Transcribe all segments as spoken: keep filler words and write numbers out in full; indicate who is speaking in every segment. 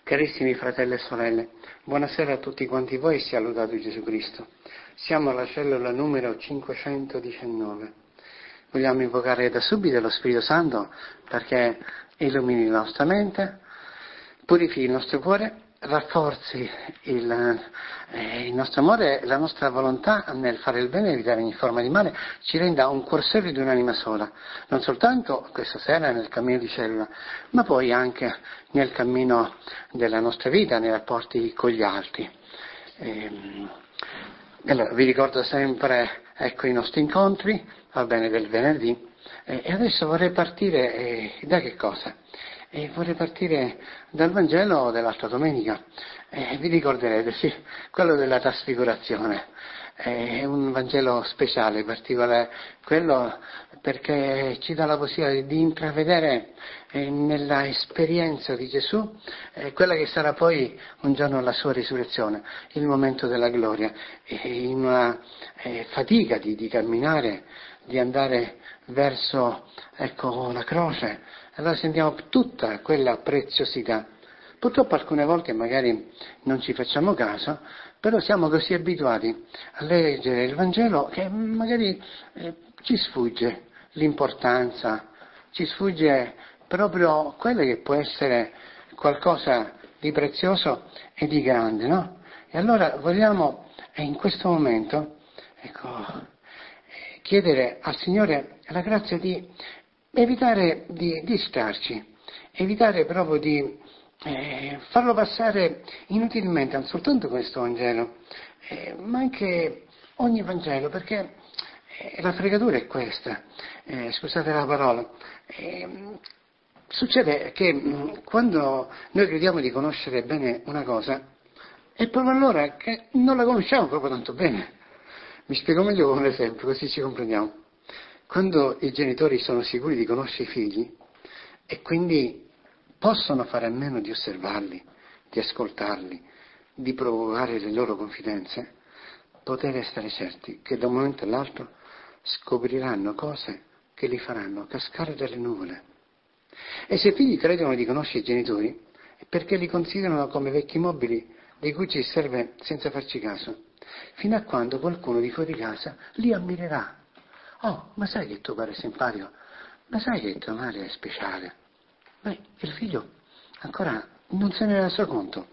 Speaker 1: Carissimi fratelli e sorelle, buonasera a tutti quanti voi e sia lodato Gesù Cristo. Siamo alla cellula numero cinquecentodiciannove. Vogliamo invocare da subito lo Spirito Santo perché illumini la nostra mente, purifichi il nostro cuore, rafforzi il, eh, il nostro amore e la nostra volontà nel fare il bene e evitare ogni forma di male, ci renda un corsello di un'anima sola, non soltanto questa sera nel cammino di cellula, ma poi anche nel cammino della nostra vita, nei rapporti con gli altri. E, allora, vi ricordo sempre, ecco, i nostri incontri, va bene, del venerdì, e adesso vorrei partire eh, da che cosa? E vorrei partire dal Vangelo dell'altra domenica. Eh, vi ricorderete, sì, quello della trasfigurazione. È un Vangelo speciale, particolare, quello perché ci dà la possibilità di intravedere eh, nella esperienza di Gesù eh, quella che sarà poi un giorno la sua risurrezione, il momento della gloria, e in una eh, fatica di, di camminare, di andare verso, ecco, la croce. Allora sentiamo tutta quella preziosità. Purtroppo alcune volte magari non ci facciamo caso, però siamo così abituati a leggere il Vangelo che magari eh, ci sfugge l'importanza, ci sfugge proprio quello che può essere qualcosa di prezioso e di grande, no? E allora vogliamo eh, in questo momento, ecco, eh, chiedere al Signore la grazia di evitare di distrarci, evitare proprio di eh, farlo passare inutilmente, non soltanto questo Vangelo, eh, ma anche ogni Vangelo, perché eh, la fregatura è questa, eh, scusate la parola. Eh, succede che mh, quando noi crediamo di conoscere bene una cosa, è proprio allora che non la conosciamo proprio tanto bene. Mi spiego meglio con un esempio, così ci comprendiamo. Quando i genitori sono sicuri di conoscere i figli e quindi possono fare a meno di osservarli, di ascoltarli, di provocare le loro confidenze, potete stare certi che da un momento all'altro scopriranno cose che li faranno cascare dalle nuvole. E se i figli credono di conoscere i genitori, è perché li considerano come vecchi mobili di cui ci serve senza farci caso, fino a quando qualcuno di fuori casa li ammirerà. Oh, ma sai che tuo padre è simpatico? Ma sai che tua madre è speciale? Beh, il figlio ancora non se ne era reso conto.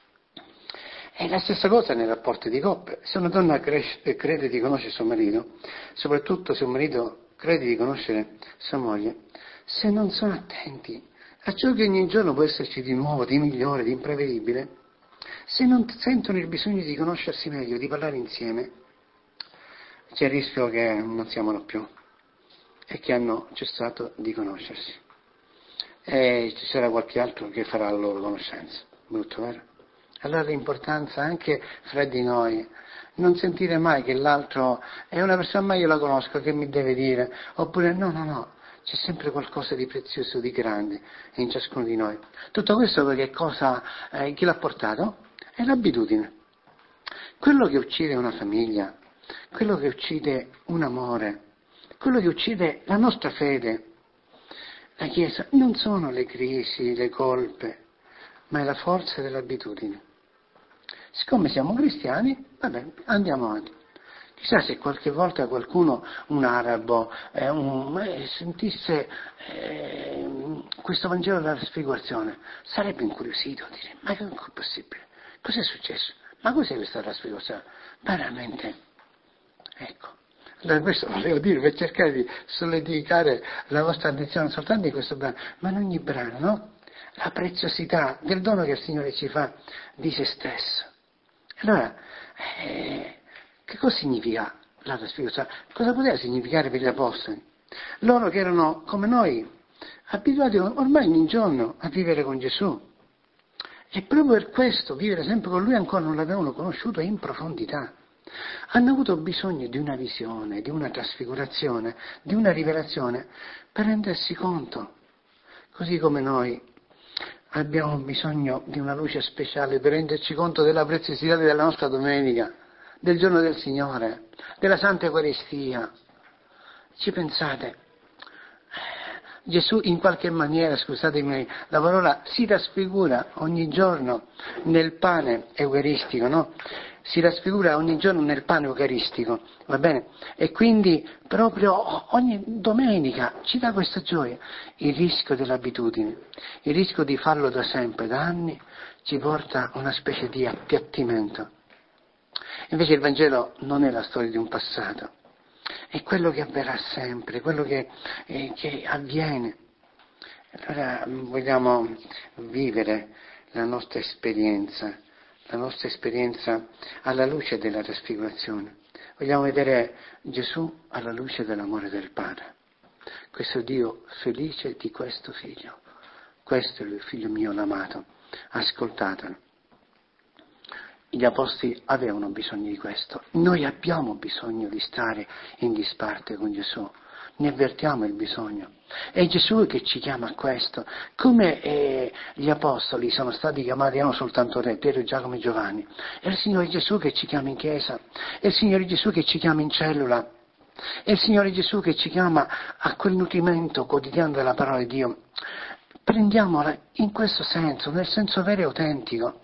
Speaker 1: È la stessa cosa nei rapporti di coppia. Se una donna cresce, crede di conoscere suo marito, soprattutto se un marito crede di conoscere sua moglie, se non sono attenti a ciò che ogni giorno può esserci di nuovo, di migliore, di imprevedibile, se non sentono il bisogno di conoscersi meglio, di parlare insieme, c'è il rischio che non si amano più e che hanno cessato di conoscersi. E ci sarà qualche altro che farà la loro conoscenza. Brutto, vero? Allora l'importanza anche fra di noi, non sentire mai che l'altro è una persona, ma io la conosco, che mi deve dire, oppure no, no, no, c'è sempre qualcosa di prezioso, di grande in ciascuno di noi. Tutto questo perché cosa, eh, chi l'ha portato? È l'abitudine. Quello che uccide una famiglia, quello che uccide un amore, quello che uccide la nostra fede, la Chiesa, non sono le crisi, le colpe, ma è la forza dell'abitudine. Siccome siamo cristiani, vabbè, andiamo avanti. Chissà se qualche volta qualcuno, un arabo, eh, un, eh, sentisse eh, questo Vangelo della trasfigurazione, sarebbe incuriosito a dire, ma che è possibile? Cos'è successo? Ma cos'è questa trasfigurazione? Veramente, ecco. Allora questo volevo dire per cercare di sollecitare la vostra attenzione non soltanto in questo brano, ma in ogni brano, no? La preziosità del dono che il Signore ci fa di se stesso. Allora, eh, che cosa significa la trasfigurazione? Cosa poteva significare per gli apostoli? Loro che erano come noi, abituati ormai ogni giorno a vivere con Gesù. E proprio per questo, vivere sempre con Lui, ancora non l'avevano conosciuto in profondità. Hanno avuto bisogno di una visione, di una trasfigurazione, di una rivelazione per rendersi conto, così come noi abbiamo bisogno di una luce speciale per renderci conto della preziosità della nostra domenica, del giorno del Signore, della Santa Eucaristia. Ci pensate? Gesù in qualche maniera, scusatemi la parola, si trasfigura ogni giorno nel pane eucaristico, no? Si trasfigura ogni giorno nel pane eucaristico, va bene? E quindi proprio ogni domenica ci dà questa gioia. Il rischio dell'abitudine, il rischio di farlo da sempre, da anni, ci porta a una specie di appiattimento. Invece il Vangelo non è la storia di un passato, è quello che avverrà sempre, quello che, eh, che avviene. Allora vogliamo vivere la nostra esperienza, la nostra esperienza alla luce della trasfigurazione. Vogliamo vedere Gesù alla luce dell'amore del Padre. Questo Dio felice di questo figlio. Questo è il figlio mio l'amato. Ascoltatelo. Gli apostoli avevano bisogno di questo. Noi abbiamo bisogno di stare in disparte con Gesù. Ne avvertiamo il bisogno. È Gesù che ci chiama a questo. Come eh, gli apostoli sono stati chiamati, erano soltanto re, Pietro, Giacomo e Giovanni. È il Signore Gesù che ci chiama in chiesa. È il Signore Gesù che ci chiama in cellula. È il Signore Gesù che ci chiama a quel nutrimento quotidiano della parola di Dio. Prendiamola in questo senso, nel senso vero e autentico.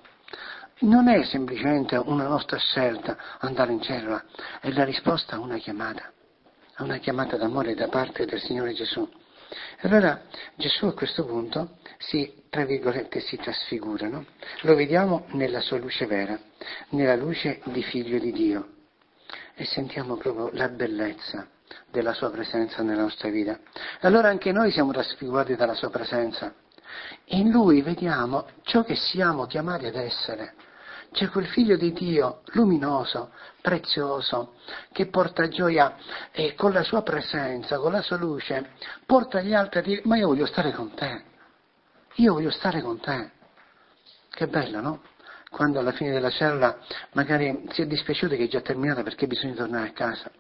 Speaker 1: Non è semplicemente una nostra scelta andare in cellula, è la risposta a una chiamata, a una chiamata d'amore da parte del Signore Gesù. Allora Gesù a questo punto si, tra virgolette, si trasfigura, no? Lo vediamo nella sua luce vera, nella luce di Figlio di Dio, e sentiamo proprio la bellezza della sua presenza nella nostra vita. Allora anche noi siamo trasfigurati dalla sua presenza. In Lui vediamo ciò che siamo chiamati ad essere. C'è quel Figlio di Dio luminoso, prezioso, che porta gioia e con la sua presenza, con la sua luce, porta gli altri a dire: ma io voglio stare con te, io voglio stare con te. Che bello, no? Quando alla fine della cellula magari si è dispiaciuti che è già terminata perché bisogna tornare a casa.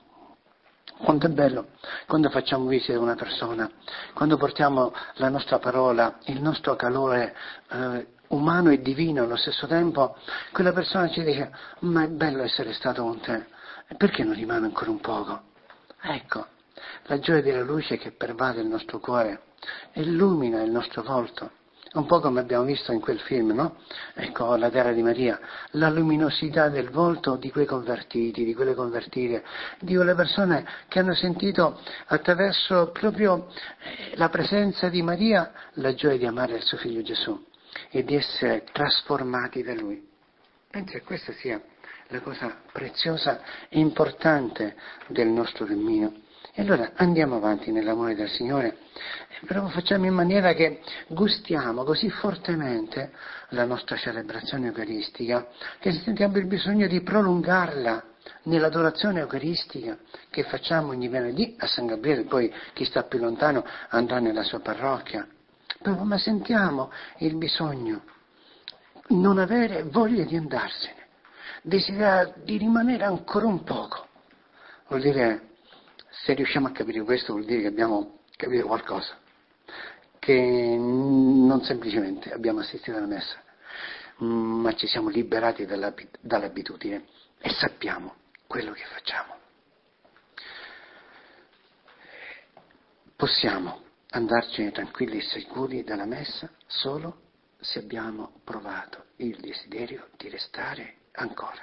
Speaker 1: Quanto è bello quando facciamo visita a una persona, quando portiamo la nostra parola, il nostro calore eh, umano e divino allo stesso tempo, quella persona ci dice: ma è bello essere stato con te, e perché non rimane ancora un poco? Ecco, la gioia della luce che pervade il nostro cuore, illumina il nostro volto. Un po' come abbiamo visto in quel film, no? Ecco, La terra di Maria, la luminosità del volto di quei convertiti, di quelle convertite, di quelle persone che hanno sentito attraverso proprio la presenza di Maria la gioia di amare il suo figlio Gesù e di essere trasformati da Lui. Penso che questa sia la cosa preziosa e importante del nostro cammino. E allora andiamo avanti nell'amore del Signore, però facciamo in maniera che gustiamo così fortemente la nostra celebrazione eucaristica, che sentiamo il bisogno di prolungarla nell'adorazione eucaristica che facciamo ogni venerdì a San Gabriele. Poi chi sta più lontano andrà nella sua parrocchia. Però, ma sentiamo il bisogno, non avere voglia di andarsene, desiderare di rimanere ancora un poco. Vuol dire, se riusciamo a capire questo, vuol dire che abbiamo capito qualcosa, che non semplicemente abbiamo assistito alla messa, ma ci siamo liberati dall'abitudine e sappiamo quello che facciamo. Possiamo andarcene tranquilli e sicuri dalla messa solo se abbiamo provato il desiderio di restare ancora.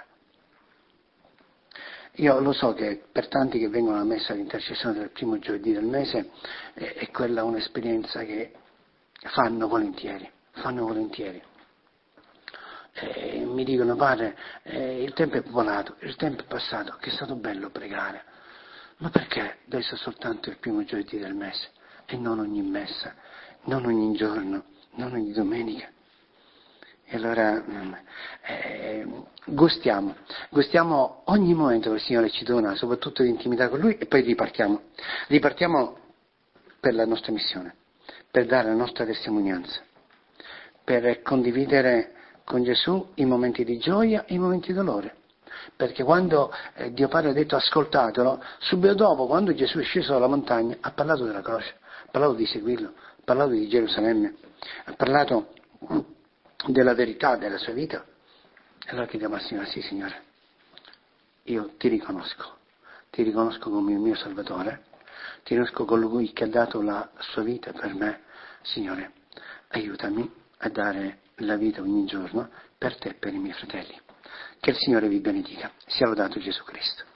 Speaker 1: Io lo so che per tanti che vengono alla messa all'intercessione del primo giovedì del mese eh, è quella un'esperienza che fanno volentieri, fanno volentieri. Eh, mi dicono: padre, eh, il tempo è volato, il tempo è passato, che è stato bello pregare. Ma perché adesso soltanto il primo giovedì del mese e non ogni messa, non ogni giorno, non ogni domenica? E allora eh, gustiamo, gustiamo ogni momento che il Signore ci dona, soprattutto di intimità con Lui, e poi ripartiamo. Ripartiamo per la nostra missione, per dare la nostra testimonianza, per condividere con Gesù i momenti di gioia e i momenti di dolore. Perché quando eh, Dio Padre ha detto ascoltatelo, subito dopo, quando Gesù è sceso dalla montagna, ha parlato della croce, ha parlato di seguirlo, ha parlato di Gerusalemme, ha parlato della verità della sua vita. E allora chiediamo al Signore: sì Signore, io ti riconosco, ti riconosco come il mio Salvatore, ti riconosco colui che ha dato la sua vita per me. Signore, aiutami a dare la vita ogni giorno per te e per i miei fratelli. Che il Signore vi benedica. Sia lodato Gesù Cristo.